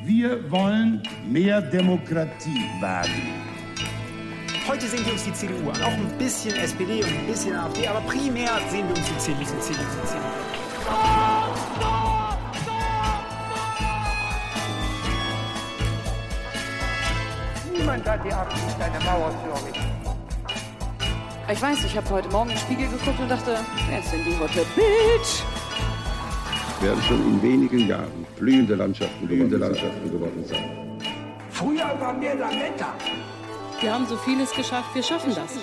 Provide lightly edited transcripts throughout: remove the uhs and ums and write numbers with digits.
Wir wollen mehr Demokratie wagen. Heute sehen wir uns die CDU an, auch ein bisschen SPD und ein bisschen AfD, aber primär sehen wir uns die CDU. Niemand hat die Absicht, eine Mauer zu errichten. Ich weiß, ich habe heute Morgen in den Spiegel geguckt und dachte, wer ist denn die Hotte Bitch? Werden schon in wenigen Jahren blühende Landschaften geworden sein. Früher waren wir Lametta. Wir haben so vieles geschafft, wir schaffen das.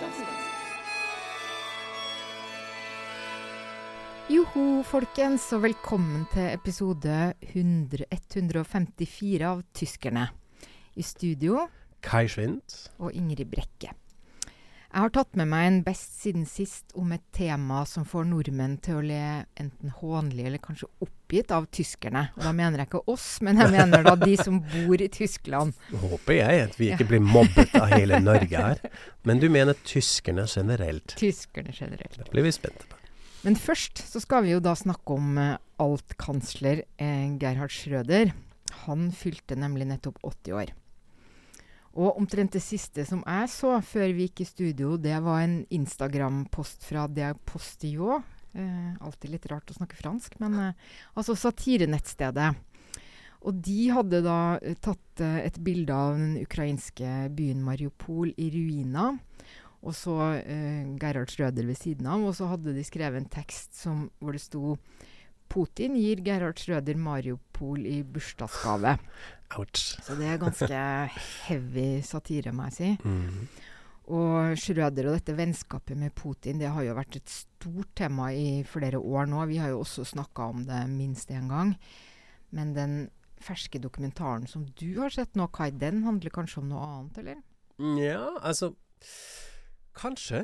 Joho, folkens, og velkommen til episode 154 av Tyskerne. I studio Kai Schwind og Ingrid Brekke. Jeg har tatt med meg en best siden sist om et tema som får nordmenn til å le enten hånlig eller kanskje oppgitt av tyskerne. Og da mener jeg ikke oss, men jeg mener da de som bor i Tyskland. Håper jeg at vi ikke blir mobbet av hele Norge her. Men du mener tyskerne generelt. Tyskerne generelt. Det blir vi spente på. Men først så skal vi jo da snakke om altkansler Gerhard Schröder. Han fylte nemlig nettopp 80 år. Og omtrent det siste som jeg så før vi gikk i studio, det var en Instagram-post fra Der Postillon. Alltid litt rart å snakke fransk, men altså satirenettstedet. Og de hadde da tatt et bilde av den ukrainske byen Mariupol i ruiner, og så Gerhard Schröder ved siden av, og så hadde de skrevet en tekst hvor det sto Putin gir Gerhard Schröder Mariupol i bursdagsgave. Ouch. Så det ganske heavy satire, må jeg si. Og Schröder og dette vennskapet med Putin, det har jo vært et stort tema i flere år nå. Vi har jo også snakket om det minst en gang. Men den ferske dokumentaren som du har sett nå, Kai, den handler kanskje om noe annet, eller? Ja, altså kanskje.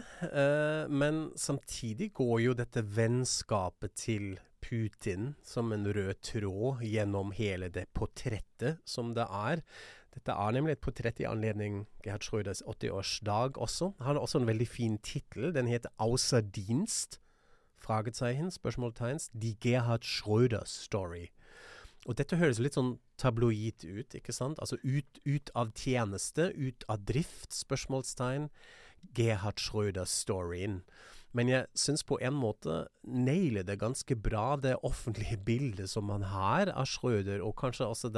Men samtidig går jo dette vennskapet til Putin som en rød tråd gjennom hele det portrettet som det er. Dette er nemlig et portrett i anledning Gerhard Schröders 80-årsdag også. Han har også en veldig fin titel. Den heter Außer Dienst, fragezeichen, spørsmålstegn, Die Gerhard Schröder Story. Og dette høres litt sånn tabloid ut, ikke sant? Altså ut av tjeneste, ut av drift, spørsmålstegn, Gerhard Schröder Storyen. Men jeg synes på en måte nailer det ganske bra det offentlige bildet som man har av Schröder, og kanskje også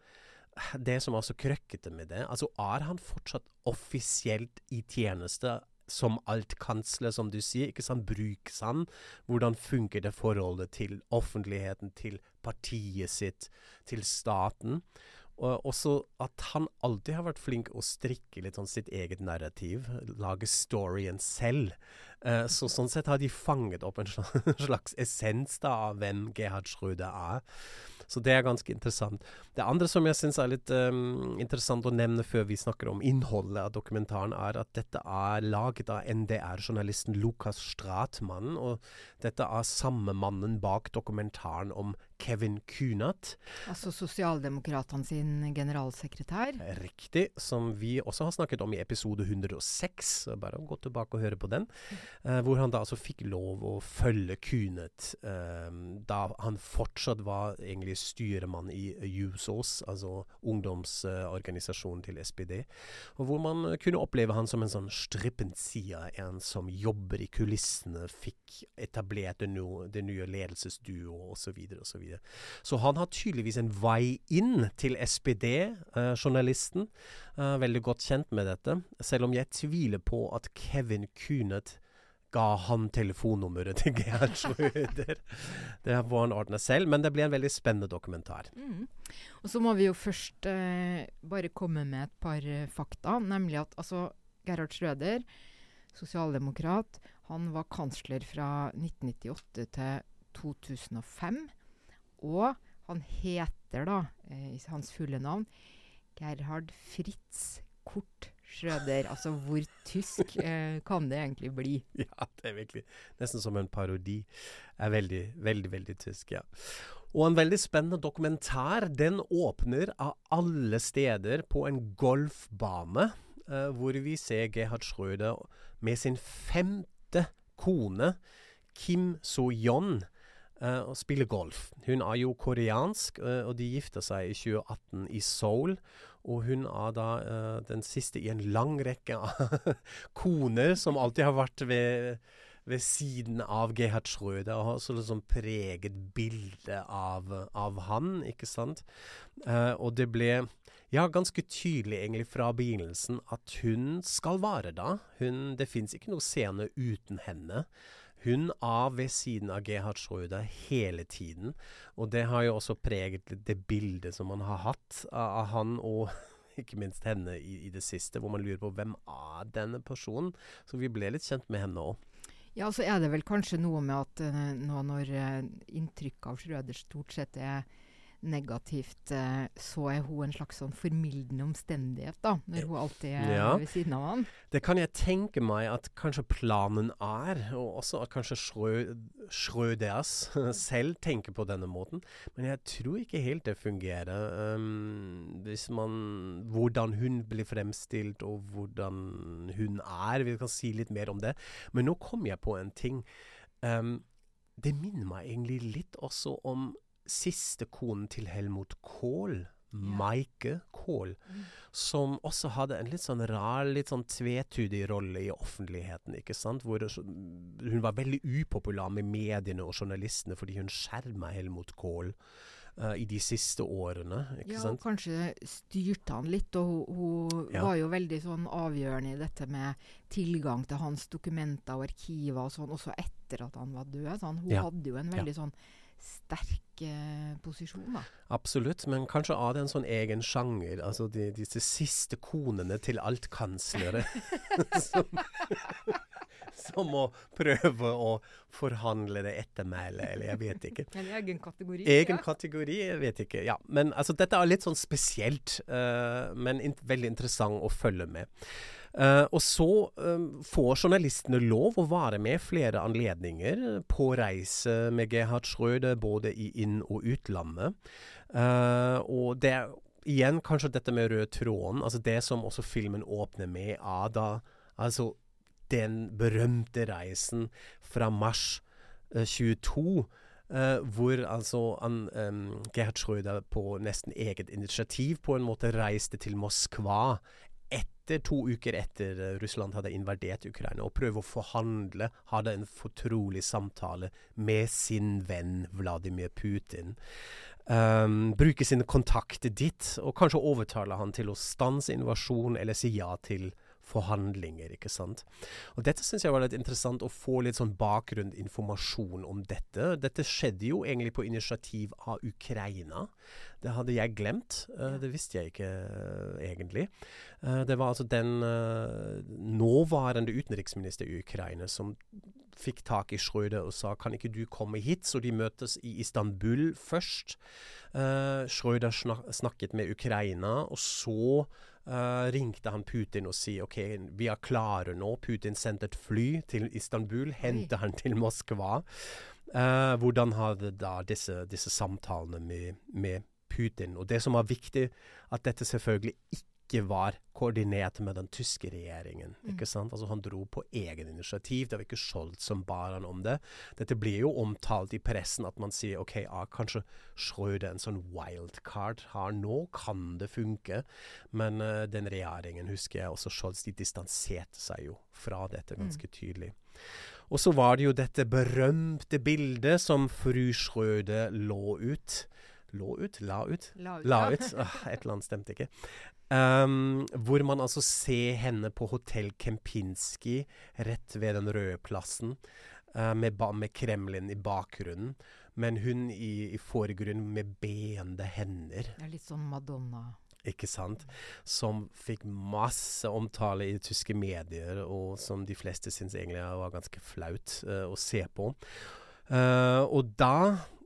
det som er så krøkkete med det. Altså han fortsatt offisielt i tjeneste som altkansler, som du sier, ikke sant, bruks han? Hvordan funker det forholdet til offentligheten, til partiet sitt, til staten? Og også at han alltid har vært flink å strikke litt sånn sitt eget narrativ, lage storyen selv. Så sånn sett har de fanget opp en slags essens da av hvem Gerhard Schröder er. Så det er ganske interessant. Det andre som jeg synes er litt interessant å nevne før vi snakker om innholdet av dokumentaren, er at dette er laget av NDR-journalisten Lukas Stratmann, og dette er samme mannen bak dokumentaren om Kevin Kühnert. Altså sosialdemokratene sin generalsekretær. Riktig, som vi også har snakket om i episode 106, bare gå tilbake og høre på den, hvor han da altså fikk lov å følge Kühnert, da han fortsatt var egentlig styremann i USOS, altså ungdomsorganisasjonen til SPD, og hvor man kunne oppleve han som en sånn strippenzieher, en som jobber i kulissene, fikk etablert det nye ledelsesduo, og så videre, og så videre. Så han har tydeligvis en vei inn til SPD, journalisten, veldig godt kjent med dette, selv om jeg tviler på at Kevin Kühnert ga han telefonnummeret til Gerhard Schröder. Det får han ordne selv, men det blir en veldig spennende dokumentar. Og så må vi jo først bare komme med et par fakta, nemlig at altså, Gerhard Schröder, sosialdemokrat, han var kansler fra 1998 til 2005, og han heter da, i hans fulle navn, Gerhard Fritz Kurt Schröder. Altså, hvor tysk kan det egentlig bli? Ja, det er virkelig nesten som en parodi. Er veldig, veldig, veldig tysk, ja. Og en veldig spennende dokumentar, den åpner av alle steder på en golfbane, hvor vi ser Gerhard Schröder med sin 5. kone, Kim So-yeon, og spiller golf. Hun jo koreansk, og de gifter seg i 2018 i Seoul. Og hun da den siste i en lang rekke av koner som alltid har vært ved siden av Gerhard Schröder og har så liksom preget bilde av han, ikke sant? Og det ble ganske tydelig egentlig fra begynnelsen at hun skal være da. Det finnes ikke noe scene uten henne. Hun ved siden av Gerhard Schröder hele tiden, og det har jo også preget det bildet som man har hatt av han og ikke minst henne i det siste, hvor man lurer på hvem denne personen, så vi ble litt kjent med henne også. Ja, så det vel kanskje noe med at nå når inntrykket av Schröder stort sett negativt, så hun en slags sånn formildende omstendighet da, når hun alltid ved siden av han. Det kan jeg tenke meg at kanskje planen og også at kanskje Schröders selv tenker på denne måten, men jeg tror ikke helt det fungerer. Hvis hvordan hun blir fremstilt og hvordan hun vi kan si litt mer om det. Men nå kom jeg på en ting. Det minner meg egentlig litt også om siste konen til Helmut Kohl, Maike Kohl, som også hadde en litt sånn rar, litt sånn tvetydig rolle i offentligheten, ikke sant? Hvor hun var veldig upopulær med mediene og journalistene fordi hun skjermet Helmut Kohl i de siste årene, ikke sant? Og kanskje styrte han litt, og hun var jo veldig sånn avgjørende i dette med tilgang til hans dokumenter og arkiver og sånn, også etter at han var død. Sånn. Hun hadde jo en veldig sånn sterk posisjon da. Absolutt, men kanskje det en sånn egen sjanger, altså disse siste konene til altkanslere som må prøve å forhandle det ettermæle, eller jeg vet ikke. En egen kategori. Egen kategori, jeg vet ikke, ja. Men altså, dette litt sånn spesielt, men veldig interessant å følge med. Og så får journalistene lov å være med flere anledninger på reise med Gerhard Schröder, både i inn- og utlandet. Og det igjen kanskje dette med rød tråden, altså det som også filmen åpner med altså den berømte reisen fra mars 22, hvor altså Gerhard Schröder på nesten eget initiativ på en måte reiste til Moskva 2 uker etter Russland hadde invadert Ukraina, og prøve å forhandle, hadde en fortrolig samtale med sin venn Vladimir Putin. Bruke sine kontakter dit, og kanskje overtale han til å stanse invasjon, eller si ja til forhandlinger, ikke sant? Og dette synes jeg var litt interessant å få litt sånn bakgrunninformasjon om dette. Dette skjedde jo egentlig på initiativ av Ukraina. Det hadde jeg glemt. Det visste jeg ikke egentlig. Det var altså den nåværende utenriksminister i Ukraina som fikk tak i Schröder og sa, kan ikke du komme hit? Så de møtes i Istanbul først. Schröder snakket med Ukraina, og så ringte han Putin og sier, ok, vi klare nå. Putin sendte et fly til Istanbul, hentet han til Moskva. Hvordan hadde da disse samtalene med Putin? Og det som var viktig, at dette selvfølgelig ikke var koordinert med den tyske regjeringen, ikke sant? Altså han dro på egen initiativ, det var ikke Scholz som bar han om det. Dette blir jo omtalt i pressen at man sier, ok, kanskje Schröder en sånn wildcard her nå, kan det funke? Men den regjeringen, husker jeg også, Scholz, de distanserte seg jo fra dette ganske tydelig. Og så var det jo dette berømte bildet som fru Schröder la ut. Et eller annet stemte ikke. Hvor man altså ser henne på Hotell Kempinski rett ved den røde plassen med Kremlin i bakgrunnen, men hun i forgrunnen med beende hender. Det litt sånn Madonna. Ikke sant? Som fikk masse omtale i tyske medier, og som de fleste synes egentlig var ganske flaut å se på. Og da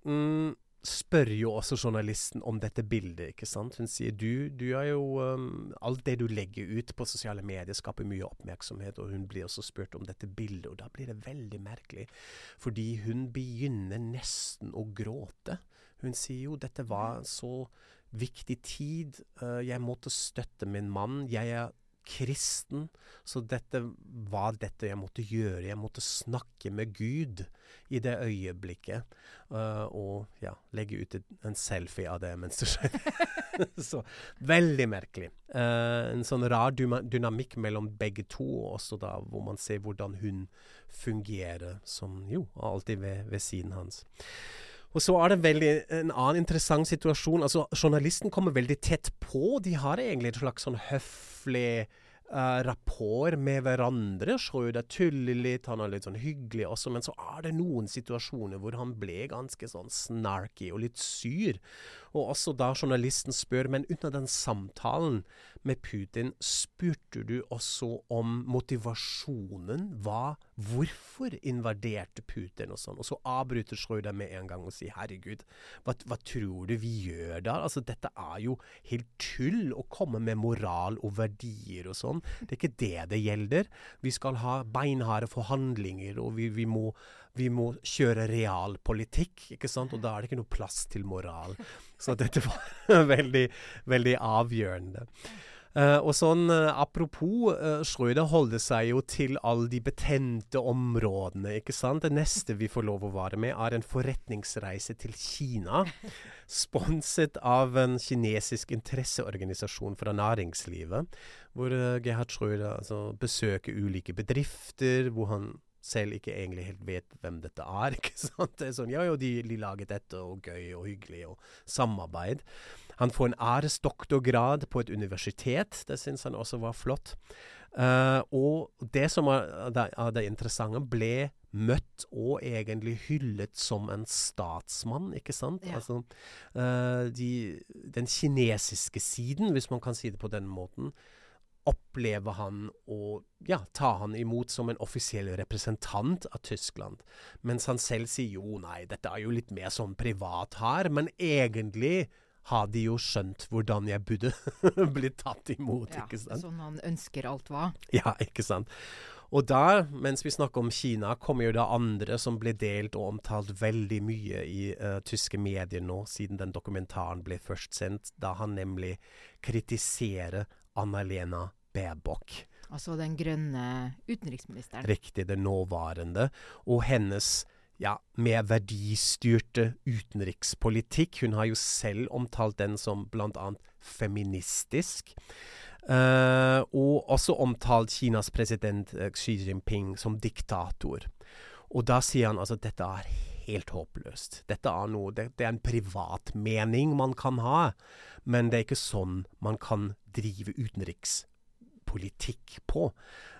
spør jo også journalisten om dette bildet, ikke sant? Hun sier, du jo, alt det du legger ut på sosiale medier skaper mye oppmerksomhet, og hun blir også spurt om dette bildet, og da blir det veldig merkelig, fordi hun begynner nesten å gråte. Hun sier jo, dette var så viktig tid, jeg måtte støtte min mann, jeg kristen, så dette var dette jeg måtte gjøre. Jeg måtte snakke med Gud i det øyeblikket, og ja, legge ut en selfie av det mens det skjedde. Så veldig merkelig. En sånn rar dynamikk mellom begge to, også da, hvor man ser hvordan hun fungerer som jo alltid ved siden hans. Og så det en annen interessant situasjon. Altså, journalisten kommer veldig tett på. De har egentlig et slags sånn høflig rapport med hverandre. Schröder tuller litt, han litt sånn hyggelig også, men så det noen situasjoner hvor han ble ganske sånn snarky og litt syr. Og også da journalisten spør, men under den samtalen med Putin, spurte du også om motivasjonen, hvorfor invaderte Putin og sånn? Og så avbryter Schröder med en gang og sier, herregud, hva tror du vi gjør da? Altså, dette jo helt tull å komme med moral og verdier og sånn. Det ikke det gjelder. Vi skal ha beinharde forhandlinger, og vi må kjøre realpolitikk, ikke sant? Og da det ikke noe plass til moral. Så dette var veldig, veldig avgjørende. Og sånn, apropos, Schröder holder seg jo til alle de betente områdene, ikke sant? Det neste vi får lov å være med en forretningsreise til Kina, sponset av en kinesisk interesseorganisasjon fra næringslivet, hvor Gerhard Schröder besøker ulike bedrifter, hvor han selv ikke egentlig helt vet hvem dette ikke sant? Det sånn, ja, de laget dette, og gøy, og hyggelig, og samarbeid. Han får en æresdoktorgrad på et universitet, det synes han også var flott. Og det som det interessante ble møtt og egentlig hyllet som en statsmann, ikke sant? Ja. Altså, den kinesiske siden, hvis man kan si det på den måten, opplever han å ta han imot som en offisiell representant av Tyskland. Mens han selv sier jo, nei, dette jo litt mer sånn privat her, men egentlig har de jo skjønt hvordan jeg burde bli tatt imot, ikke sant? Sånn han ønsker alt var. Ja, ikke sant? Og da, mens vi snakker om Kina, kommer jo det andre som ble delt og omtalt veldig mye i tyske medier nå, siden den dokumentaren ble først sendt, da han nemlig kritiserer Annalena Baerbock. Altså den grønne utenriksministeren. Riktig, den nåværende. Og hennes mer verdistyrte utenrikspolitikk. Hun har jo selv omtalt den som blant annet feministisk. Og også omtalt Kinas president Xi Jinping som diktator. Og da sier han altså at dette helt håpløst. Dette noe, det en privat mening man kan ha, men det ikke sånn man kan drive utenrikspolitikk på.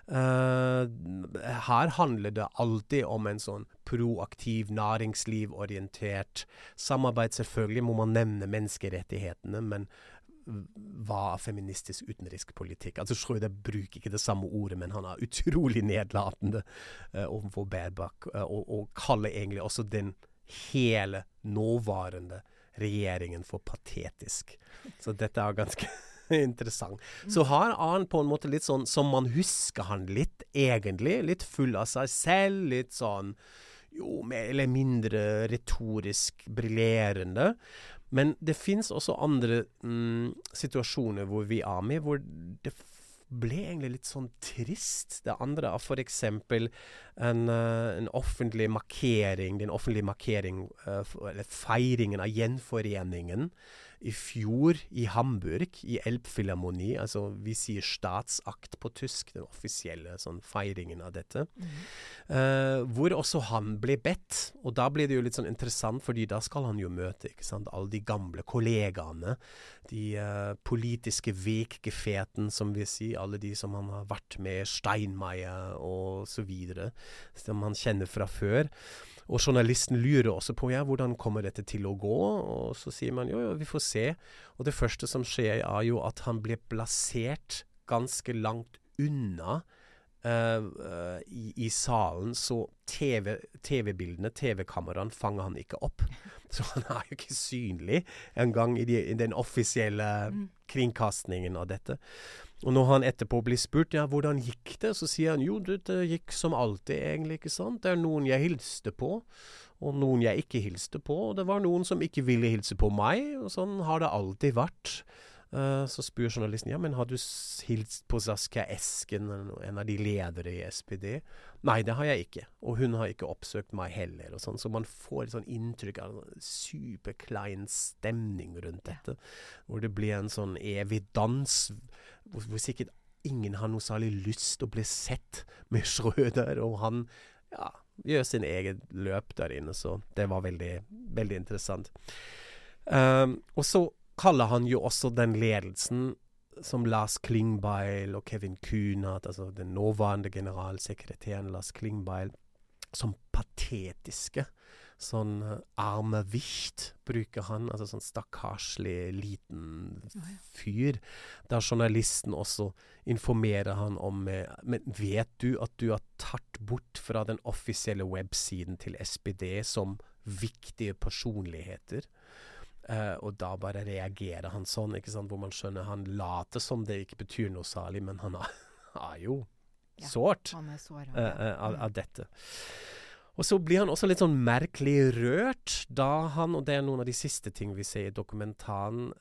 Her handler det alltid om en sånn proaktiv, næringslivorientert samarbeid. Selvfølgelig må man nevne menneskerettighetene, men hva feministisk utenrikspolitikk? Altså Schröder bruker ikke det samme ordet, men han utrolig nedlatende overfor Baerbock, og kaller egentlig også den hele nåværende regjeringen for patetisk. Så dette ganske interessant. Så har han på en måte litt sånn, som man husker han litt, egentlig, litt full av seg selv, litt sånn, jo, mer eller mindre retorisk brillerende. Men det finnes også andre situasjoner hvor vi med, hvor det ble egentlig litt sånn trist. Det andre for eksempel en offentlig markering, eller feiringen av gjenforeningen i fjor i Hamburg, i Elbphilharmonie, altså vi sier statsakt på tysk, den offisielle sånn feiringen av dette, hvor også han ble bedt, og da ble det jo litt sånn interessant, fordi da skal han jo møte, ikke sant, alle de gamle kollegaene, de politiske veggefeten, som vi sier, alle de som han har vært med, Steinmeier og så videre, som han kjenner fra før. Og journalisten lurer også på, hvordan kommer dette til å gå? Og så sier man, jo, vi får se. Og det første som skjer jo at han blir plassert ganske langt unna i salen, så TV-bildene, TV-kameraen fanger han ikke opp. Så han jo ikke synlig en gang i den offisielle kringkastningen av dette. Og når han etterpå blir spurt, hvordan gikk det? Så sier han, jo, det gikk som alltid egentlig, ikke sant? Det noen jeg hilste på, og noen jeg ikke hilste på, og det var noen som ikke ville hilse på meg, og sånn har det alltid vært. Så spør journalisten, ja, men har du hilst på Saskia Esken, en av de ledere i SPD? Nei, det har jeg ikke, og hun har ikke oppsøkt meg heller, og sånn. Så man får et sånn inntrykk av en superklein stemning rundt dette, hvor det blir en sånn evig dans, hvor sikkert ingen har noe særlig lyst til å bli sett med Schröder, og han gjør sin egen løp der inne, så det var veldig, veldig interessant. Og så kaller han jo også den ledelsen som Lars Klingbeil og Kevin Kühnert, altså den nåværende generalsekretæren Lars Klingbeil, som patetiske. Sånn armevicht bruker han, altså sånn stakkarslig liten fyr. Der journalisten også informerer han om, men vet du at du har tatt bort fra den offisielle websiden til SPD som viktige personligheter? Og da bare reagerer han sånn, ikke sant, hvor man skjønner han later som det ikke betyr noe særlig, men han er jo sårt av dette. Og så blir han også litt sånn merkelig rørt, da han, og det er noen av de siste ting vi ser i dokumentaren,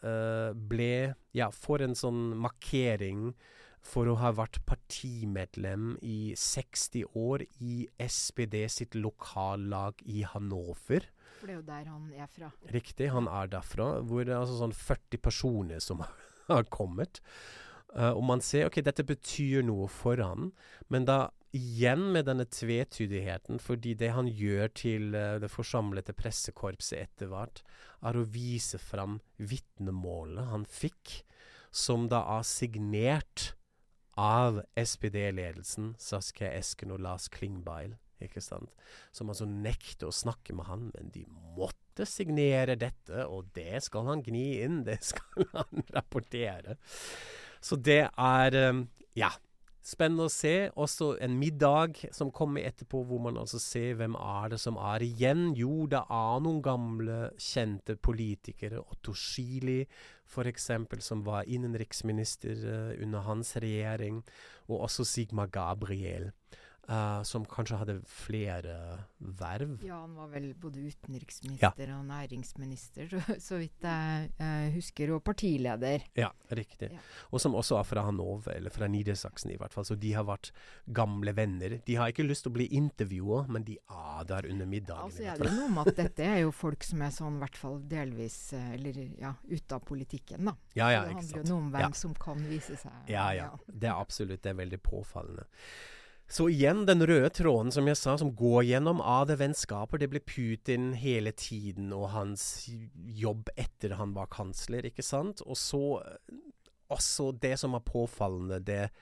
for en sånn markering for å ha vært partimedlem i 60 år i SPD sitt lokallag i Hannover. For det er jo der han er fra. Riktig, han er derfra, hvor det er altså sånn 40 personer som har kommet. Og man ser, ok, dette betyr noe for han, men da igjen med denne tvetydigheten, fordi det han gjør til det forsamlete pressekorpset etter hvert, er å vise frem vitnemålet han fikk, som da er signert av SPD-ledelsen, Saskia Esken og Lars Klingbeil. Ikke sant? Som altså nekter å snakke med han, men de måtte signere dette, og det skal han gni inn, det skal han rapportere. Så det er, spennende å se. Også en middag som kommer etterpå, hvor man altså ser hvem er det som er igjen. Jo, det er noen gamle, kjente politikere, Otto Schily, for eksempel, som var innenriksminister under hans regjering, og også Sigmar Gabriel. Som kanskje hadde flere verv. Ja, han var vel både utenriksminister og næringsminister, så vidt jeg husker, og partileder. Ja, riktig. Ja. Og som også er fra Hannover, eller fra Niedersachsen i hvert fall, så de har vært gamle venner. De har ikke lyst til å bli intervjuer, men de er der under middagen. Altså, det noe med at dette er jo folk som er sånn, i hvert fall delvis, ute av politikken, da. Ja, så det handler jo noe om hvem som kan vise seg. Ja, det er absolutt, det er veldig påfallende. Så igjen, den røde tråden, som jeg sa, som går gjennom av det vennskapet, det ble Putin hele tiden, og hans jobb etter han var kansler, ikke sant? Og så også det som er påfallende,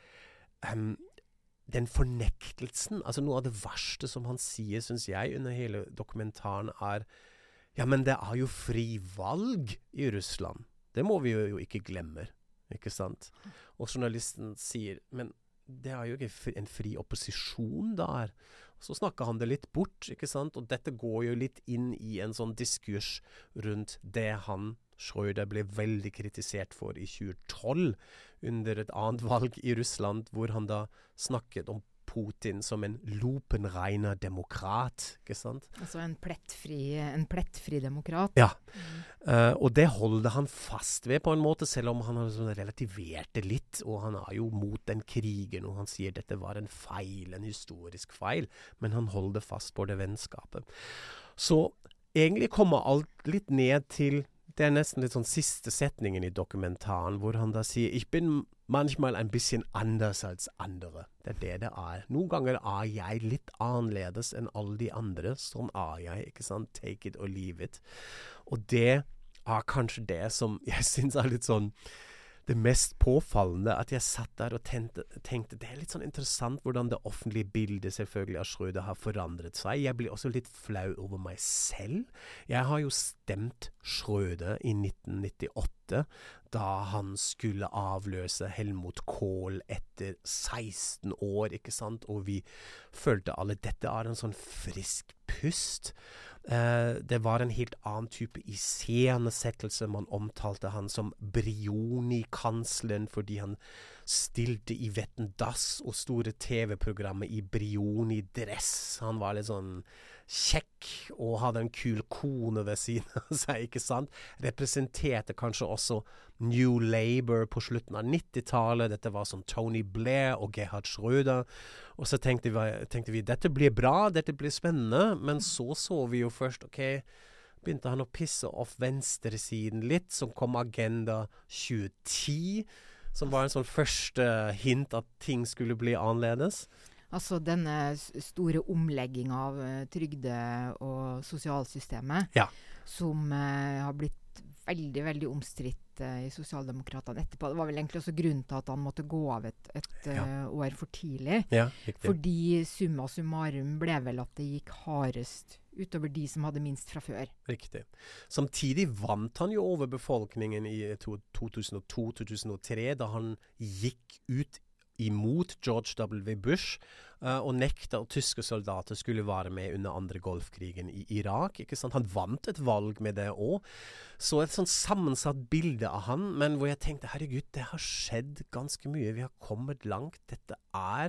den fornektelsen, altså noe av det verste som han sier, synes jeg, under hele dokumentaren er, men det er jo fri valg i Russland. Det må vi jo ikke glemme, ikke sant? Og journalisten sier, men det er jo ikke en fri opposisjon der. Så snakker han det litt bort, ikke sant? Og dette går jo litt inn i en sånn diskurs rundt det han, Schröder, ble veldig kritisert for i 2012 under et annet valg i Russland, hvor han da snakket om Putin som en lupenreiner demokrat, ikke sant? Altså en plettfri demokrat. Ja, og det holder han fast ved på en måte, selv om han har sånn relativert det litt, og han er jo mot den krigen, og han sier dette var en feil, en historisk feil, men han holder fast på det vennskapet. Så egentlig kommer alt litt ned til, det er nesten litt sånn siste setningen i dokumentaren, hvor han da sier, ich bin manchmal ein bisschen anders als andere. Det er det er. Noen ganger er jeg litt annerledes enn alle de andre. Sånn er jeg, ikke sant? Take it or leave it. Og det er kanskje det som jeg synes er litt sånn det mest påfallende, at jeg satt der og tenkte, det er litt sånn interessant hvordan det offentlige bildet selvfølgelig av Schröder har forandret seg. Jeg blir også litt flau over meg selv. Jeg har jo stemt Schröder i 1998, da han skulle avløse Helmut Kohl etter 16 år, ikke sant? Og vi følte alle, dette er en sånn frisk pust. Det var en helt annen type iscenesettelse. Man omtalte han som Brioni-kansleren fordi han stilte i Wetten Das og store TV-programmet i Brioni-dress. Han var litt sånn kjekk og hadde en kul kone ved siden av seg, ikke sant? Representerte kanskje også New Labour på slutten av 90-tallet. Dette var som Tony Blair og Gerhard Schröder. Og så tenkte vi, dette blir bra, dette blir spennende, men så vi jo først, begynte han å pisse off venstresiden litt, som kom Agenda 2010, som var en sånn første hint at ting skulle bli annerledes. Altså denne store omlegging av trygde- og sosialsystemet, som har blitt veldig, veldig omstridt i sosialdemokratene etterpå. Det var vel egentlig også grunnen til at han måtte gå av et år for tidlig. Ja, fordi summa summarum ble vel at det gikk hardest utover de som hadde minst fra før. Riktig. Samtidig vant han jo over befolkningen i 2002-2003, da han gikk ut imot George W. Bush og nekta at tyske soldater skulle være med under andre golfkrigen i Irak. Ikke sant? Han vant et valg med det også. Så et sånn sammensatt bilde av han, men hvor jeg tenkte, herregud, det har skjedd ganske mye. Vi har kommet langt. Dette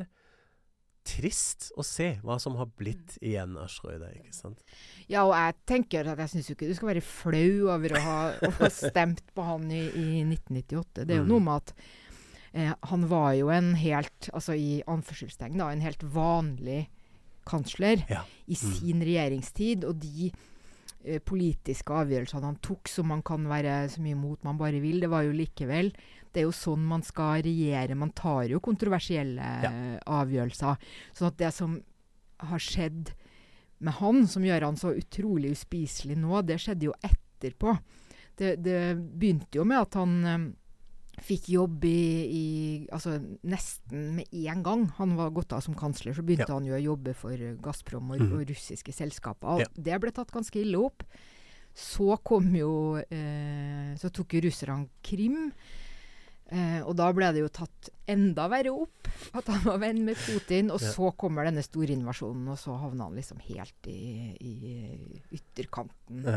trist å se hva som har blitt igjen av Schröder, ikke sant? Ja, og jeg tenker at jeg synes jo ikke du skal være flau over å ha stemt på han i 1998. Det er jo noe med at han var jo en helt, altså i anførselstegn da, en helt vanlig kansler i sin regjeringstid, og de politiske avgjørelsene han tok, som man kan være så mye imot man bare vil, det var jo likevel, det er jo sånn man skal regjere, man tar jo kontroversielle avgjørelser, sånn at det som har skjedd med han, som gjør han så utrolig uspiselig nå, det skjedde jo etterpå. Det begynte jo med at han fikk jobb altså nesten med en gang. Han var gått av som kansler, så begynte han jo å jobbe for Gazprom og russiske selskaper. Og det ble tatt ganske ille opp. Så kom jo, så tok jo russerne Krim, og da ble det jo tatt enda verre opp at han var venn med Putin, og så kommer denne store invasjonen, og så havner han liksom helt i ytterkanten.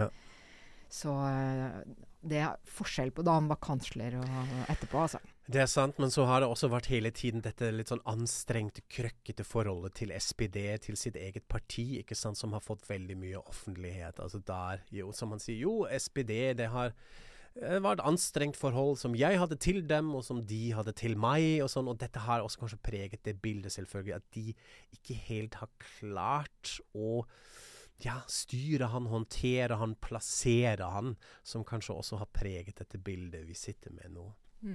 Så det er forskjell på da han var kansler og etterpå, altså. Det er sant, men så har det også vært hele tiden dette litt sånn anstrengte, krøkkete forholdet til SPD, til sitt eget parti, ikke sant, som har fått veldig mye offentlighet. Altså der, jo, som man sier, jo, SPD, det var et anstrengt forhold som jeg hadde til dem, og som de hadde til meg, og sånn, og dette har også kanskje preget det bildet selvfølgelig, at de ikke helt har klart å styre han, håndtere han, plassere han, som kanskje også har preget dette bildet vi sitter med nå.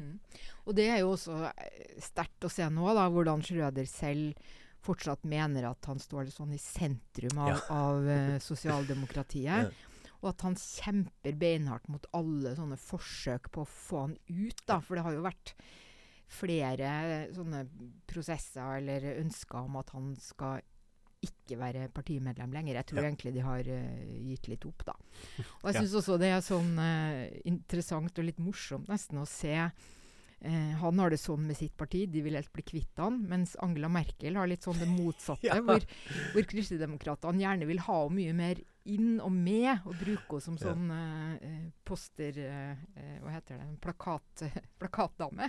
Og det er jo også sterkt å se nå, da, hvordan Schröder selv fortsatt mener at han står sånn i sentrum av sosialdemokratiet, og at han kjemper beinhardt mot alle sånne forsøk på å få han ut, da, for det har jo vært flere sånne prosesser eller ønsker om at han skal ikke være partimedlem lenger. Jeg tror egentlig de har gitt litt opp, da. Og jeg synes også det er sånn interessant og litt morsomt nesten å se. Han har det sånn med sitt parti, de vil helt bli kvitt han, mens Angela Merkel har litt sånn det motsatte, hvor kristendemokratene gjerne vil ha mye mer inn og med, og bruke henne som sånn poster, hva heter det, plakatdame.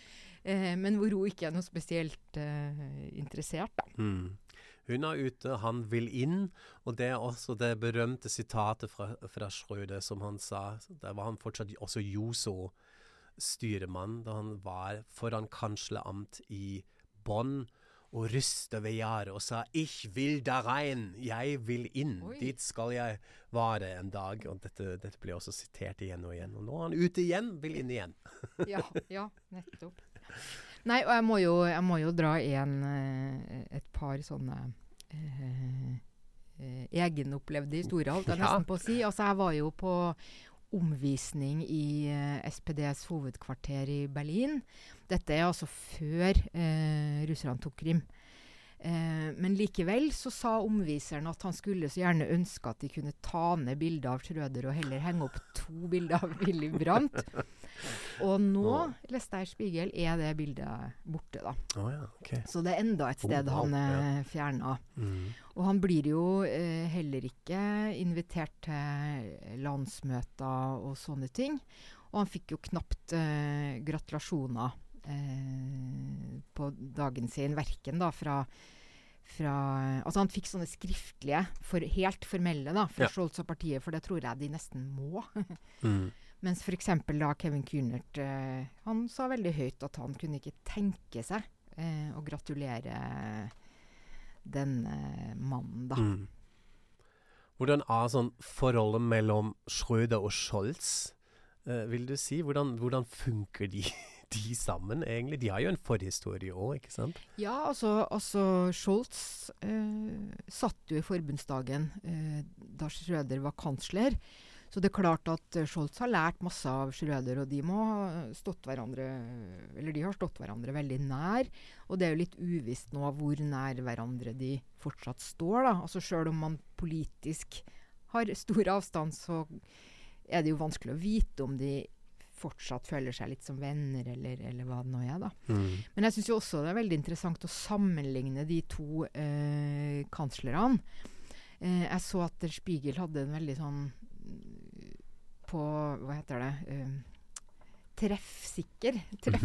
Men hvor hun ikke er noe spesielt interessert, da. Hun er ute, han vil inn, og det er også det berømte sitatet fra Schröder som han sa, der var han fortsatt også Juso-styremann, da han var foran kansleramt i Bonn og rystet ved gjerdet og sa, «Ich will da rein, jeg vil inn, dit skal jeg være en dag», og dette ble også sitert igjen og igjen, og nå er han ute igjen, vil inn igjen. Ja, nettopp. Nei, og jeg må jo dra et par sånne egenopplevde historier, holdt jeg nesten på å si. Altså, jeg var jo på omvisning i SPDs hovedkvarter i Berlin. Dette er altså før russerne tok Krim. Men likevel så sa omviseren at han skulle så gjerne ønske at de kunne ta ned bildet av Schröder og heller henge opp 2 bilder av Willy Brandt. Og nå, leste jeg i Spiegel, er det bildet borte da. Så det er enda et sted han fjernet. Og han blir jo heller ikke invitert til landsmøter og sånne ting. Og han fikk jo knapt gratulasjoner på dagen sin, verken da fra altså han fikk sånne skriftlige, helt formelle da, fra Scholz og partiet, for det tror jeg de nesten må. Mens for eksempel da Kevin Kühnert, han sa veldig høyt at han kunne ikke tenke seg å gratulere denne mannen da. Hvordan sånn forholdet mellom Schröder og Scholz, vil du si? Hvordan funker de sammen egentlig? De har jo en forhistorie også, ikke sant? Ja, altså Scholz satt jo i forbundsdagen da Schröder var kansler. Så det er klart at Scholz har lært masse av Schröder, og de har stått hverandre veldig nær. Og det er jo litt uvisst nå hvor nær hverandre de fortsatt står da. Altså selv om man politisk har stor avstand, så er det jo vanskelig å vite om de fortsatt føler seg litt som venner, eller hva det nå er da. Men jeg synes jo også det er veldig interessant å sammenligne de to kanslerne. Jeg så at Der Spiegel hadde en veldig sånn på, hva heter det, treffsikker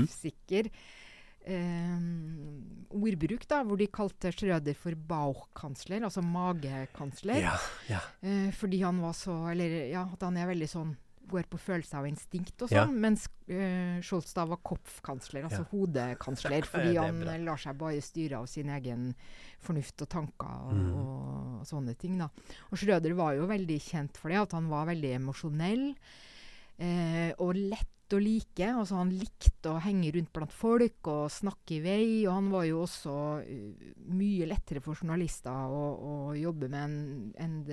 ordbruk da, hvor de kalte Schröder for Bauchkansler, altså magekansler. Fordi han var så, at han er veldig sånn, går på følelse av instinkt og sånn, mens Scholz da var Kopfkansler, altså hodekansler, fordi han lar seg bare styre av sin egen fornuft og tanker og sånne ting da. Og Schröder var jo veldig kjent for det, at han var veldig emosjonell og lett å like, altså han likte å henge rundt blant folk og snakke i vei, og han var jo også mye lettere for journalister å jobbe med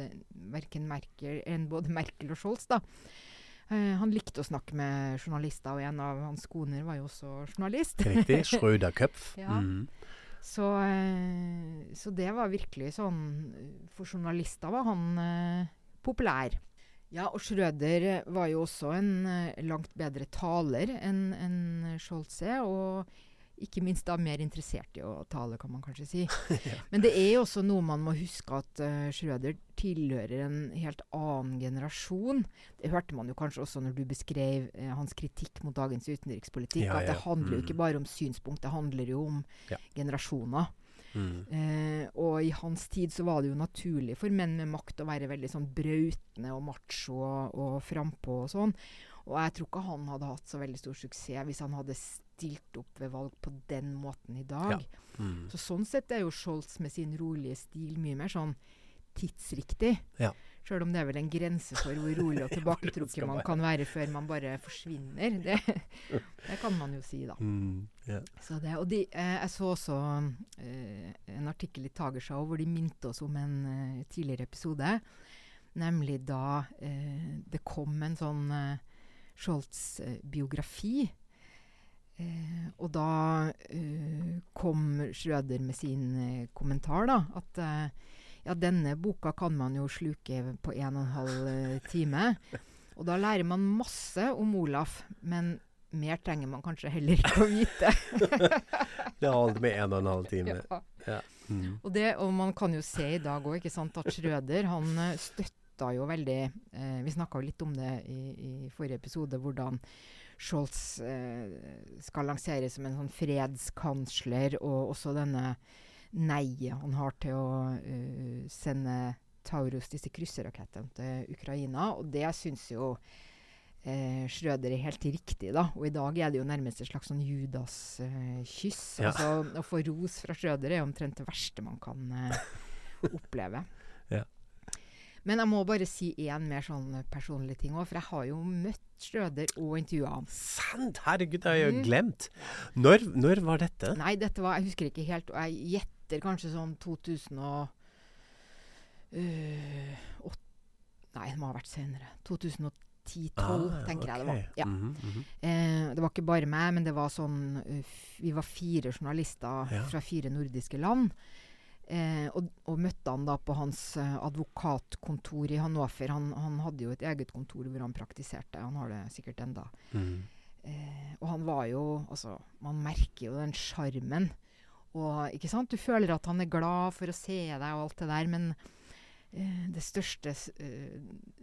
enn både Merkel og Scholz da. Han likte å snakke med journalister, og en av hans koner var jo også journalist. Riktig, Schröder-Köpf. Så det var virkelig sånn, for journalister var han populær. Ja, og Schröder var jo også en langt bedre taler enn Scholz og ikke minst da mer interessert i å tale, kan man kanskje si. Men det er jo også noe man må huske at Schröder tilhører en helt annen generasjon. Det hørte man jo kanskje også når du beskrev hans kritikk mot dagens utenrikspolitikk, at det handler jo ikke bare om synspunkt, det handler jo om generasjoner. Og i hans tid så var det jo naturlig for menn med makt å være veldig sånn brautende og macho og frampå og sånn. Og jeg tror ikke han hadde hatt så veldig stor suksess hvis han hadde stilt opp ved valg på den måten i dag. Så sånn sett er jo Scholz med sin rolige stil mye mer sånn tidsriktig. Selv om det er vel en grense for hvor rolig og tilbaketrukket man kan være før man bare forsvinner. Det kan man jo si da. Så det, og jeg så også en artikkel i Tagesschau hvor de minte oss om en tidligere episode, nemlig da det kom en sånn Scholz-biografi, og da kom Schröder med sin kommentar da, at denne boka kan man jo sluke på 1,5 time, og da lærer man masse om Olaf, men mer trenger man kanskje heller ikke å vite. Det holder med 1,5 time. Og man kan jo se i dag også, ikke sant, at Schröder, han støtta jo veldig, vi snakket jo litt om det i forrige episode, hvordan Scholz skal lansere som en sånn fredskansler, og også denne neiet han har til å sende Taurus, disse krysserakettene til Ukraina, og det synes jo Schröder er helt riktig da, og i dag er det jo nærmest et slags sånn Judas-kyss. Altså, å få ros fra Schröder er omtrent det verste man kan oppleve. Men jeg må bare si en mer sånn personlig ting også, for jeg har jo møtt Schröder og intervjuet han. Sant! Herregud, det har jeg jo glemt. Når var dette? Nei, dette var, jeg husker ikke helt, og jeg gjetter kanskje sånn 2008, nei, det må ha vært senere. 2010-12, tenker jeg det var. Ja. Det var ikke bare meg, men det var sånn, vi var 4 journalister fra 4 nordiske land, og møtte han da på hans advokatkontor i Hannover. Han hadde jo et eget kontor hvor han praktiserte. Han har det sikkert enda. Og han var jo, altså, man merker jo den charmen. Og, ikke sant? Du føler at han er glad for å se deg og alt det der, men den største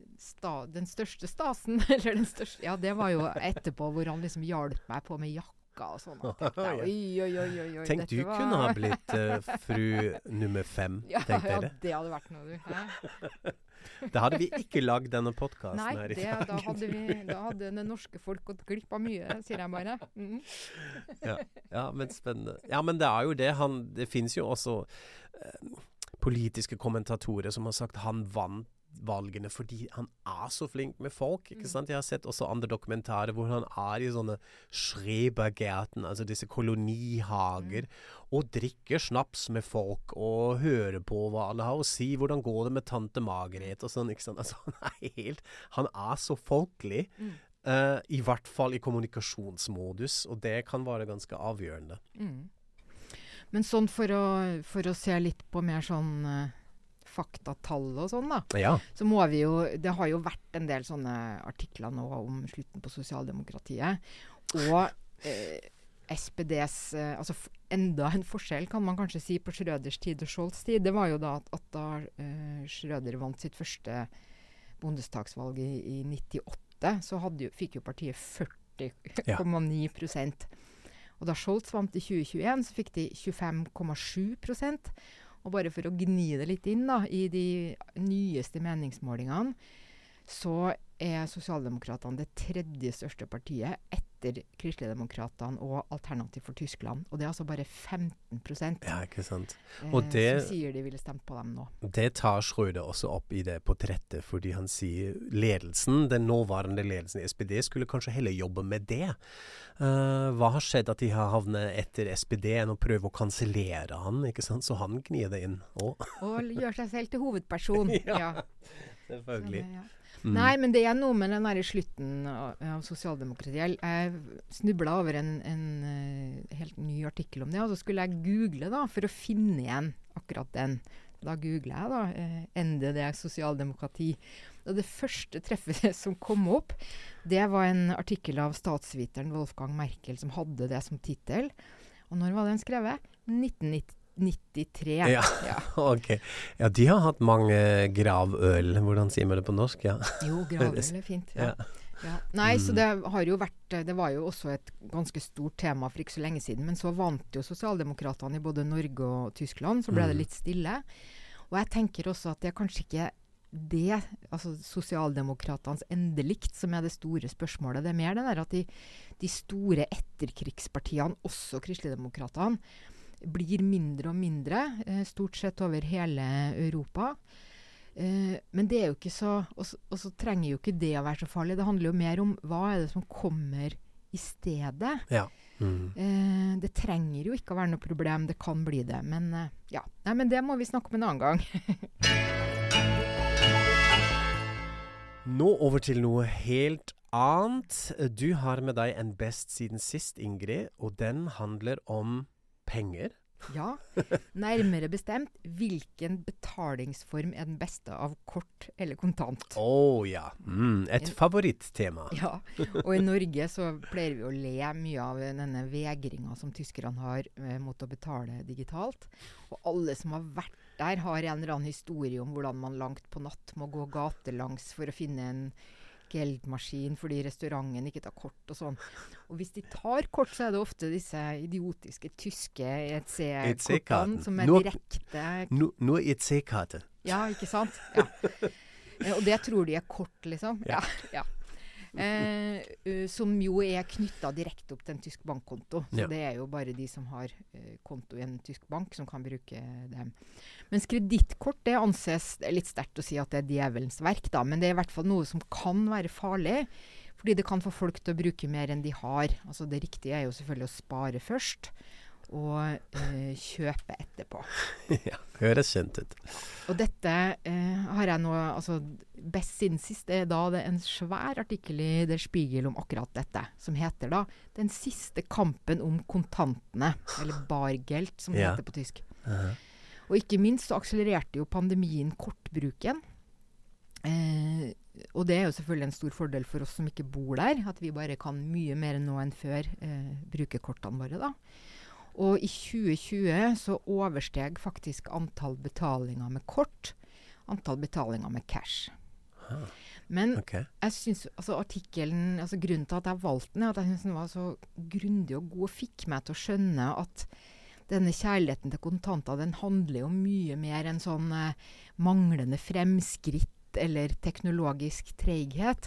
stasen, eller den største, ja, det var jo etterpå hvor han liksom hjalp meg på med jakka jakka og sånn. Oi. Tenk, du kunne ha blitt fru nummer 5, tenkte jeg det. Det hadde vært noe, du. Hæ? Da hadde vi ikke lagd denne podcasten Nei, her i dag. da hadde det norske folk gått glipp av mye, sier jeg bare. Ja, men spennende. Ja, men det jo det. Det finnes jo også politiske kommentatorer som har sagt han vant valgene fordi han så flink med folk, ikke sant? Jeg har sett også andre dokumentarer hvor han i sånne Schrebergärten, altså disse kolonihager, og drikker snaps med folk, og hører på hva alle har å si, hvordan går det med tante Margrethe og sånn, ikke sant? Altså han så folkelig, i hvert fall i kommunikasjonsmodus, og det kan være ganske avgjørende. Men sånn for å se litt på mer sånn faktatall og sånn da, så må vi jo, det har jo vært en del sånne artikler nå om slutten på sosialdemokratiet, og SPDs, altså enda en forskjell kan man kanskje si på Schröders tid og Scholz tid, det var jo da at da Schröder vant sitt første bondestagsvalg i 98, så fikk jo partiet 40,9%. Og da Scholz vant i 2021, så fikk de 25,7%. Og bare for å gni det litt inn da, i de nyeste meningsmålingene, så Sosialdemokratene det tredje største partiet etter Kristeligdemokratene og Alternativ for Tyskland. Og det altså bare 15%. Ja, ikke sant. Og som sier de ville stemt på dem nå. Det tar Schröder også opp i det portrettet, fordi han sier ledelsen, den nåværende ledelsen i SPD, skulle kanskje heller jobbe med det. Hva har skjedd at de har havnet etter SPD enn å prøve å kansellere han, ikke sant? Så han gnir det inn. Og gjør seg selv til hovedperson. Ja, selvfølgelig. Nei, men det noe med den der slutten av sosialdemokratiet. Jeg snublet over en helt ny artikkel om det, og så skulle jeg google da, for å finne igjen akkurat den. Da googlet jeg da, NDD sosialdemokrati. Og det første treffet som kom opp, det var en artikkel av statsviteren Wolfgang Merkel som hadde det som titel. Og når var den skrevet? 1993. Ja, ok. Ja, de har hatt mange gravøl. Hvordan sier man det på norsk? Ja. Jo, gravøl fint. Ja. Nei, så det har jo vært, det var jo også et ganske stort tema for ikke så lenge siden, men så vant jo sosialdemokratene i både Norge og Tyskland, så ble det litt stille. Og jeg tenker også at det kanskje ikke det, altså sosialdemokratenes endelikt som det store spørsmålet. Det mer det der at de store etterkrigspartiene, også kristeligdemokratene, blir mindre og mindre, stort sett over hele Europa. Men det jo ikke så, og så trenger jo ikke det å være så farlig. Det handler jo mer om hva det som kommer i stedet. Ja. Det trenger jo ikke å være noe problem, det kan bli det. Men ja, nei, men det må vi snakke om en annen gang. Nå over til noe helt annet. Du har med deg en best siden sist, Ingrid, og den handler om penger. Ja, nærmere bestemt, hvilken betalingsform den beste av kort eller kontant? Ja. Et favorittema. Ja, og i Norge så pleier vi å le mye av denne vegringen som tyskerne har mot å betale digitalt. Og alle som har vært der har en eller annen historie om hvordan man langt på natt må gå gatelangs for å finne en geldmaskin fordi restauranten ikke tar kort og sånn. Og hvis de tar kort, så det ofte disse idiotiske tyske EC-kortene som direkte... Nå EC-karte. Ja, ikke sant? Ja. Og det tror de kort, liksom. Ja. Som jo knyttet direkte opp til en tysk bankkonto. Så det jo bare de som har konto i en tysk bank som kan bruke dem. Mens kredittkort, det anses litt sterkt å si at det djevelens verk, da. Men det i hvert fall noe som kan være farlig, fordi det kan få folk til å bruke mer enn de har. Altså det riktige jo selvfølgelig å spare først, og kjøpe etterpå. Ja, høres kjent ut. Og dette har jeg nå, altså best siden sist da det en svær artikkel i Der Spiegel om akkurat dette, som heter da Den siste kampen om kontantene, eller Bargeld som det heter på tysk. Og ikke minst så akselererte jo pandemien kortbruken. Og det jo selvfølgelig en stor fordel for oss som ikke bor der, at vi bare kan mye mer nå enn før bruke kortene våre da. Og i 2020 så oversteg faktisk antall betalinger med kort, antall betalinger med cash. Men jeg synes, altså artikkelen, altså grunnen til at jeg valgte den, at jeg synes den var så grundig og god, og fikk meg til å skjønne at denne kjærligheten til kontanter, den handler jo mye mer enn sånn manglende fremskritt eller teknologisk treghet.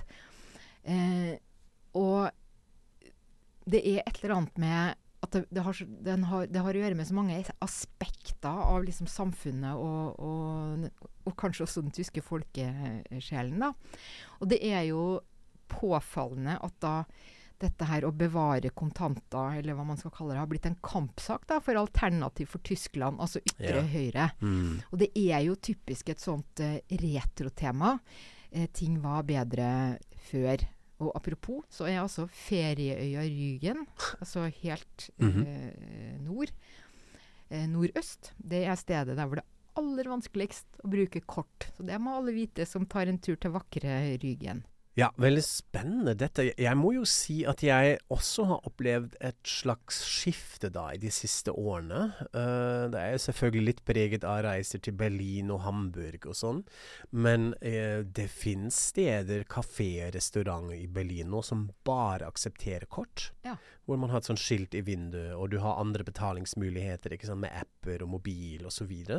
Og det et eller annet med at det har å gjøre med så mange aspekter av liksom samfunnet og kanskje også den tyske folkesjelen da. Og det jo påfallende at da dette her å bevare kontanter, eller hva man skal kalle det, har blitt en kampsak da, for alternativ for Tyskland, altså ytre høyre. Og det jo typisk et sånt retrotema. Ting var bedre før. Og apropos, så altså ferieøya Rügen, altså helt nordøst, det stedet der hvor det aller vanskeligst å bruke kort. Så det må alle vite som tar en tur til vakre Rügen. Ja, veldig spennende dette. Jeg må jo si at jeg også har opplevd et slags skifte da i de siste årene. Det jo selvfølgelig litt preget av reiser til Berlin og Hamburg og sånn, men det finnes steder, kaféer, restauranter i Berlin nå som bare aksepterer kort. Ja. Hvor man har et sånt skilt i vinduet, og du har andre betalingsmuligheter, ikke sant, med apper og mobil og så videre.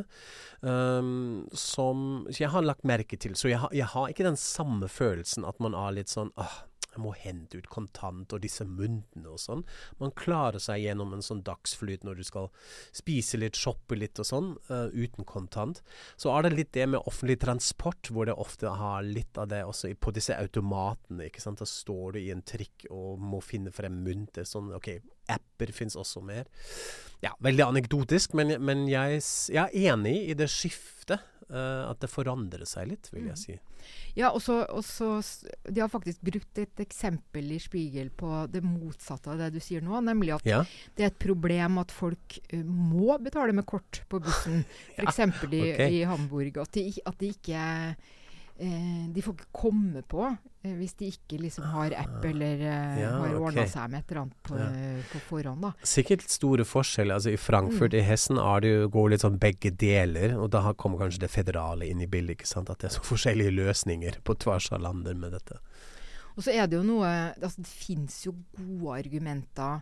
Så jeg har lagt merke til, så jeg har ikke den samme følelsen at man litt sånn, jeg må hente ut kontant og disse myntene og sånn. Man klarer seg gjennom en sånn dagsflyt når du skal spise litt, shoppe litt og sånn, uten kontant. Så det litt det med offentlig transport, hvor det ofte har litt av det også på disse automatene, ikke sant? Da står du i en trikk og må finne frem mynter, sånn, apper finnes også mer. Ja, veldig anekdotisk, men jeg enig i det skiftet, at det forandrer seg litt, vil jeg si. Ja, og så de har faktisk brukt et eksempel i Spiegel på det motsatte av det du sier nå, nemlig at det et problem at folk må betale med kort på bussen, for eksempel i Hamburg, at de ikke de får ikke komme på hvis de ikke liksom har app eller har ordnet seg med et eller annet på forhånd da. Sikkert store forskjeller, altså i Frankfurt, i Hessen går litt sånn begge deler, og da kommer kanskje det federale inn i bildet, ikke sant? At det så forskjellige løsninger på tvers av lander med dette. Og så det jo noe, altså det finnes jo gode argumenter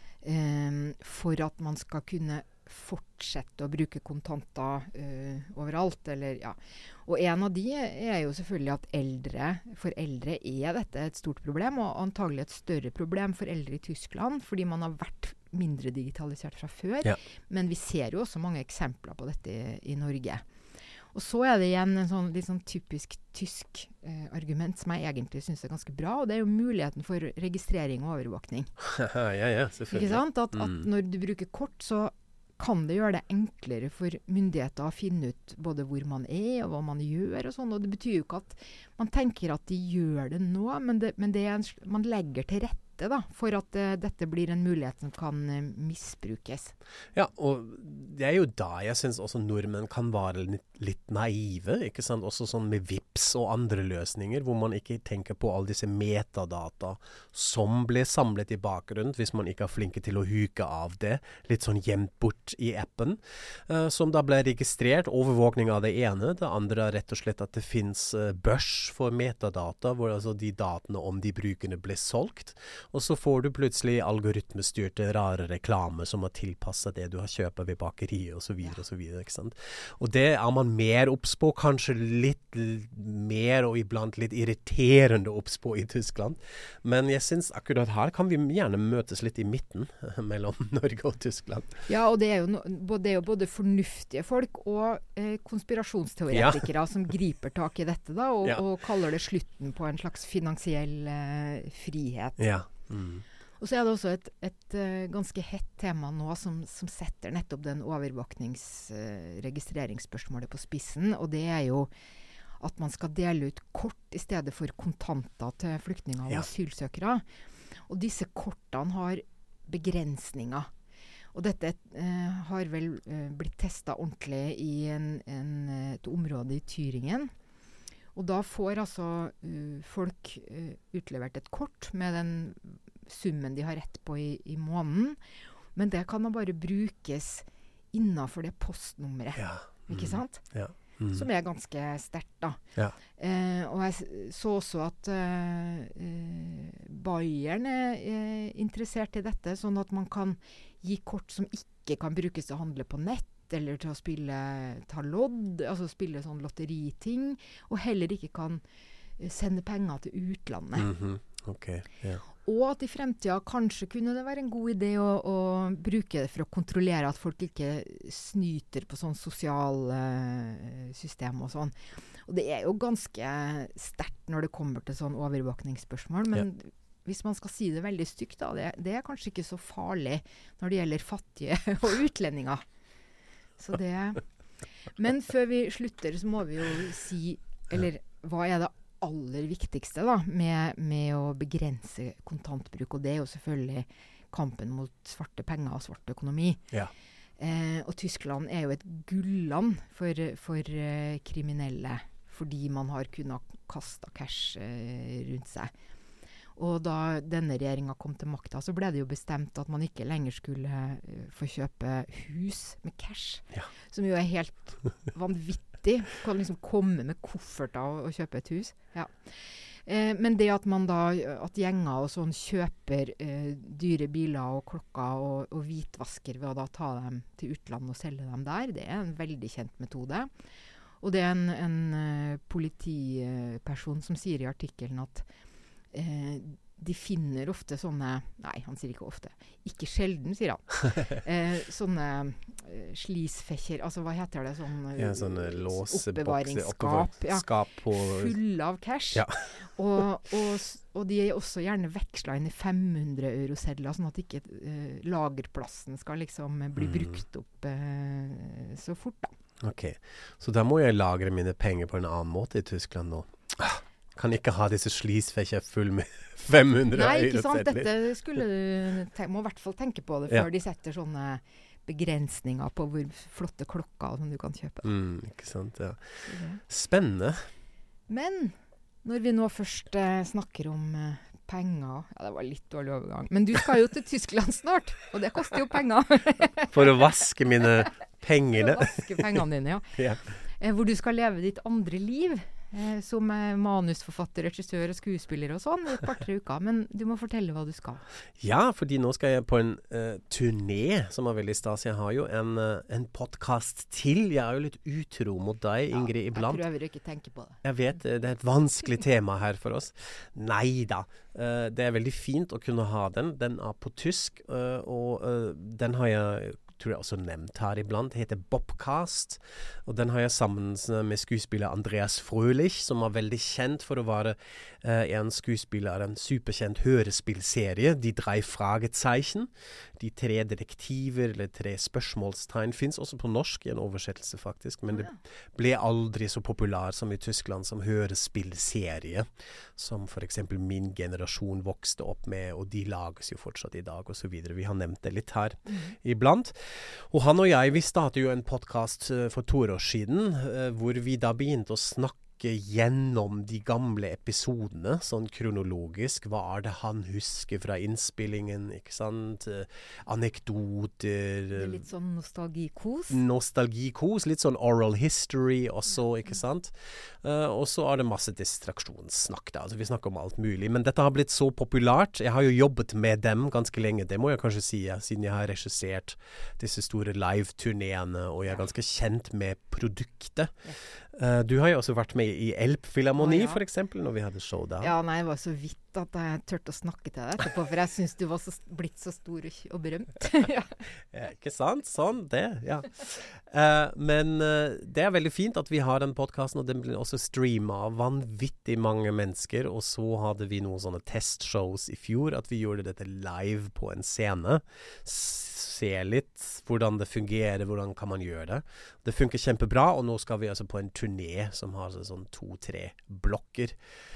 for at man skal kunne fortsette å bruke kontanter overalt, eller og en av de jo selvfølgelig at for eldre dette et stort problem, og antagelig et større problem for eldre i Tyskland, fordi man har vært mindre digitalisert fra før, men vi ser jo også mange eksempler på dette i Norge. Og så det igjen en litt sånn typisk tysk argument som jeg egentlig synes ganske bra, og det jo muligheten for registrering og overvåkning. Ja, selvfølgelig. Ikke sant? At når du bruker kort, så kan det gjøre det enklere for myndigheter å finne ut både hvor man og hva man gjør og sånn, og det betyr jo ikke at man tenker at de gjør det nå, men man legger til rette da, for at dette blir en mulighet som kan misbrukes. Ja, og det jo da jeg synes også nordmenn kan være litt naive, ikke sant? Også sånn med VIPs og andre løsninger, hvor man ikke tenker på alle disse metadata som ble samlet i bakgrunnen, hvis man ikke flinke til å huke av det, litt sånn gjemt bort i appen, som da ble registrert, overvåkning av det ene, det andre rett og slett at det finnes børs for metadata, hvor altså de datene om de brukerne ble solgt, og så får du plutselig algoritmestyrte rare reklame som har tilpasset det du har kjøpt ved bakeriet og så videre, ikke sant? Og det man mer obs på, kanskje litt mer og iblant litt irriterende obs på i Tyskland. Men jeg synes akkurat her kan vi gjerne møtes litt i midten mellom Norge og Tyskland. Ja, og det jo både fornuftige folk og konspirasjonsteoretikere som griper tak i dette da, og kaller det slutten på en slags finansiell frihet. Ja. Og så det også et ganske hett tema nå som setter nettopp den overvåkningsregistreringsspørsmålet på spissen, og det jo at man skal dele ut kort i stedet for kontanter til flyktninger og asylsøkere. Og disse kortene har begrensninger. Og dette har vel blitt testet ordentlig i et område i Thüringen. Og da får altså folk utlevert et kort med den summen de har rett på i måneden, men det kan da bare brukes innenfor det postnummeret, ikke sant? Ja. som ganske sterkt da. Ja. Og jeg så også at Bayern interessert i dette, sånn at man kan gi kort som ikke kan brukes til å handle på nett, eller til å ta lodd, altså spille sånn lotteriting, og heller ikke kan sende penger til utlandet. Ok, ja. Og at i fremtiden kanskje kunne det være en god idé å bruke det for å kontrollere at folk ikke snyter på sånn sosialsystem og sånn. Og det jo ganske sterkt når det kommer til sånn overvåkningsspørsmål, men hvis man skal si det veldig stygt da, det kanskje ikke så farlig når det gjelder fattige og utlendinger. Så det... Men før vi slutter så må vi jo si, eller hva det aller viktigste da, med å begrense kontantbruk, og det jo selvfølgelig kampen mot svarte penger og svart økonomi. Ja. Og Tyskland jo et gulland for kriminelle, fordi man har kunnet kaste cash rundt seg. Og da denne regjeringen kom til makta, så ble det jo bestemt at man ikke lenger skulle få kjøpe hus med cash, som jo helt vanvittig. Kan liksom komme med kofferter og kjøpe et hus. Ja. Men det at man da, at gjenger og sånn kjøper dyre biler og klokker og hvitvasker ved å da ta dem til utlandet og selge dem der, det en veldig kjent metode. Og det en politiperson som sier i artikkelen at de finner ofte sånne, nei, han sier ikke ofte, ikke sjelden, sier han, sånne slisfekker, altså hva heter det, sånne oppbevaringsskap, full av cash, og de også gjerne vekslet inn i 500 eurosedler, sånn at ikke lagerplassen skal liksom bli brukt opp så fort da. Ok, så da må jeg lagre mine penger på en annen måte i Tyskland nå. Kan ikke ha disse slisfekker full med 500 Nei, ikke sant. Dette skulle du må i hvert fall tenke på det før de setter sånne begrensninger på hvor flotte klokker som du kan kjøpe. Ikke sant, ja. Spennende. Men når vi nå først snakker om penger, det var litt dårlig overgang, men du skal jo til Tyskland snart, og det koster jo penger. For å vaske mine penger. For å vaske pengene dine, ja. Hvor du skal leve ditt andre liv. Som manusforfatter, regissør og skuespiller og sånn, i et par-tre uker. Men du må fortelle hva du skal. Ja, fordi nå skal jeg på en turné som veldig stas. Jeg har jo en podcast til. Jeg jo litt utro mot deg, Ingrid, iblant. Jeg prøver ikke å tenke på det. Jeg vet, det et vanskelig tema her for oss. Neida. Det veldig fint å kunne ha den. Den på tysk, og den har jeg tror jeg også nevnt her iblant. Det heter Bobcast, og den har jeg sammen med skuespiller Andreas Frölich, som veldig kjent for å være en skuespiller, en superkjent hørespillserie, De 3 Fragezeichen. De 3 detektiver, eller 3 spørsmålstegn, finnes også på norsk i en oversettelse faktisk, men det ble aldri så populær som i Tyskland som hørespillserie, som for eksempel min generasjon vokste opp med, og de lages jo fortsatt i dag, og så videre. Vi har nevnt det litt her iblant. Og han og jeg, vi startet jo en podcast for 2 år siden, hvor vi da begynte å snakke gjennom de gamle episodene, sånn kronologisk. Hva det han husker fra innspillingen, ikke sant? Anekdoter. Det litt sånn nostalgikos. Nostalgikos, litt sånn oral history også, ikke sant? Og så det masse distraksjonssnakk da. Altså, vi snakker om alt mulig. Men dette har blitt så populært. Jeg har jo jobbet med dem ganske lenge, det må jeg kanskje si, siden jeg har regissert disse store live-turnéene, og jeg ganske kjent med produktet. Du har jo også vært med i Elbphilharmonie, for eksempel, når vi hadde show da. Ja, nei, det var så vidt at jeg tørte å snakke til deg etterpå, for jeg synes du var blitt så stor og berømt. Ja, ikke sant? Sånn, det, ja. Men det veldig fint at vi har den podcasten, og den blir også streamet av vanvittig mange mennesker, og så hadde vi noen sånne testshows i fjor, at vi gjorde dette live på en scene. Se litt hvordan det fungerer, hvordan kan man gjøre det. Det funker kjempebra, og nå skal vi altså på en turné som har sånn 2-3 blokker.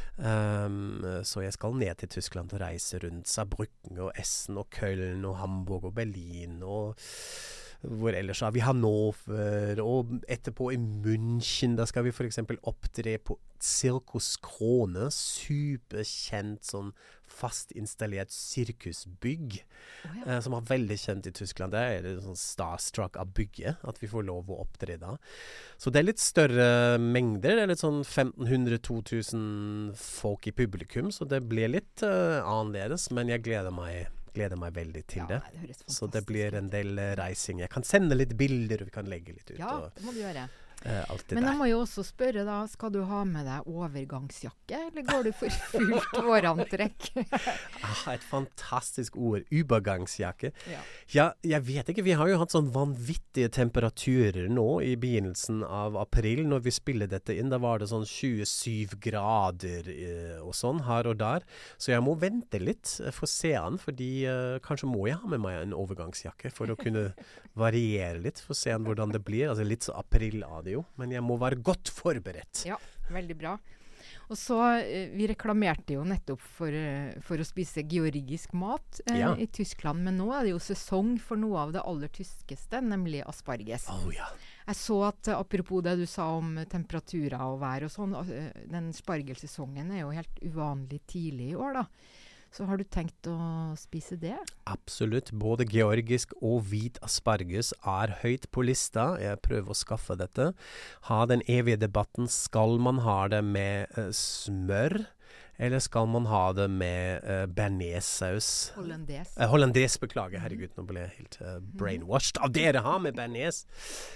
Så jeg skal ned til Tyskland og reise rundt Saarbrücken og Essen og Köln og Hamburg og Berlin og hvor ellers har vi Hannover, og etterpå i München, da skal vi for eksempel opptre på Cirkus Krone, superkjent sånn fast installert sirkusbygg, som er veldig kjent i Tyskland. Det er sånn starstruck av bygget, at vi får lov å opptre da. Så det er litt større mengder, det er litt sånn 1500-2000 folk i publikum, så det blir litt annerledes, men jeg gleder meg veldig til det. Så det blir en del reising. Jeg kan sende litt bilder, og vi kan legge litt ut. Ja, det må du gjøre. Men jeg må jo også spørre da, skal du ha med deg overgangsjakke, eller går du for fullt vårantrekk? Et fantastisk ord, übergangsjakke. Ja, jeg vet ikke, vi har jo hatt sånn vanvittige temperaturer nå i begynnelsen av april, når vi spiller dette inn, da var det sånn 27 grader og sånn her og der, så jeg må vente litt for å se an, fordi kanskje må jeg ha med meg en overgangsjakke for å kunne variere litt, for å se an hvordan det blir, altså litt så april av det jo, men jeg må være godt forberedt. Ja, veldig bra. Og så, vi reklamerte jo nettopp for å spise georgisk mat i Tyskland, men nå er det jo sesong for noe av det aller tyskeste, nemlig asparges. Jeg så at, apropos det du sa om temperaturer og vær og sånn, den spargelsesongen er jo helt uvanlig tidlig i år da. Så har du tenkt å spise det? Absolutt. Både georgisk og hvit asparges er høyt på lista. Jeg prøver å skaffe dette. Ha den evige debatten, skal man ha det med smør, eller skal man ha det med bearnéssaus? Hollandaise. Hollandaise, beklager. Herregud, nå ble jeg helt brainwashed av dere har med bearnés.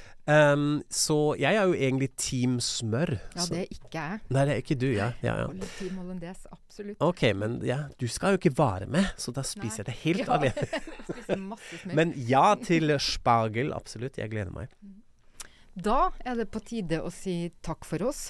Så jeg er jo egentlig team smør. Ja, det er ikke jeg. Nei, det er ikke du, ja. Team hollandaise, absolutt. Ok, men du skal jo ikke være med, så da spiser jeg det helt alene. Spiser masse smør. Men ja til spargel, absolutt. Jeg gleder meg. Da er det på tide å si takk for oss.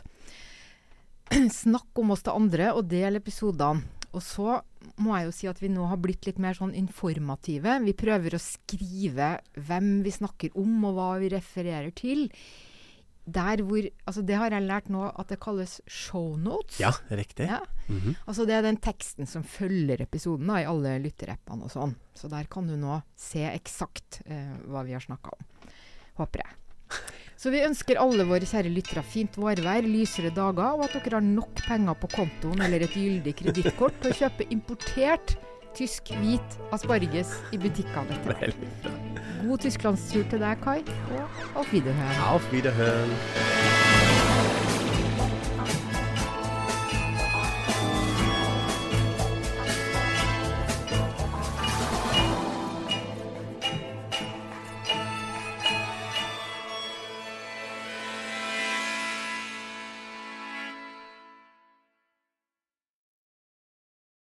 Snakk om oss til andre og del episodene. Og så må jeg jo si at vi nå har blitt litt mer sånn informative. Vi prøver å skrive hvem vi snakker om og hva vi refererer til. Der hvor, altså det har jeg lært nå at det kalles show notes. Ja, riktig. Ja. Altså det er den teksten som følger episoden da, i alle lytterappene og sånn. Så der kan du nå se eksakt hva vi har snakket om. Håper jeg. Så vi ønsker alle våre kjære lyttere fint vårvær, lysere dager, og at dere har nok penger på kontoen eller et gyldig kredittkort til å kjøpe importert tysk hvit asparges i butikkene. God Tysklandstur til deg, Kai, og auf Wiederhören. Auf Wiederhören.